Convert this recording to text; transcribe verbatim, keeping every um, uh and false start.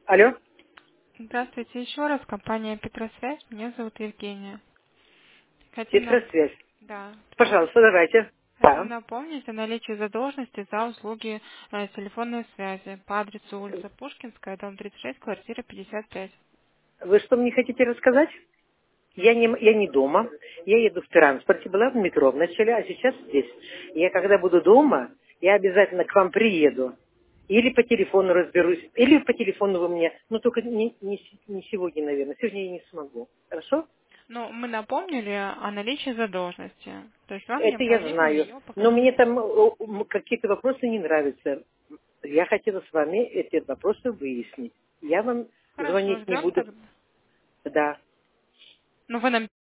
Алло, Здравствуйте еще раз, компания Петросвязь. Меня зовут Евгения. Хотим, нап- Петросвязь. да, Пожалуйста, давайте. хотим Да. напомнить о наличии задолженности за услуги э, телефонной связи по адресу улица Пушкинская, дом тридцать шесть, квартира пятьдесят пять. Вы что мне хотите рассказать? Я не, я не дома. Я еду в транспорте. Была в метро вначале, а сейчас здесь. Я когда буду дома, я обязательно к вам приеду. Или по телефону разберусь. Или по телефону вы мне. Ну, только не, не с- не сегодня, наверное. Сегодня я не смогу. Хорошо? Но мы напомнили о наличии задолженности. То есть вам Это я необходимо знаю. ее Но мне погасить. там о, м, какие-то вопросы не нравятся. Я хотела с вами эти вопросы выяснить. Я вам Хорошо, звонить не ждем буду. тогда. Да. Но вы нам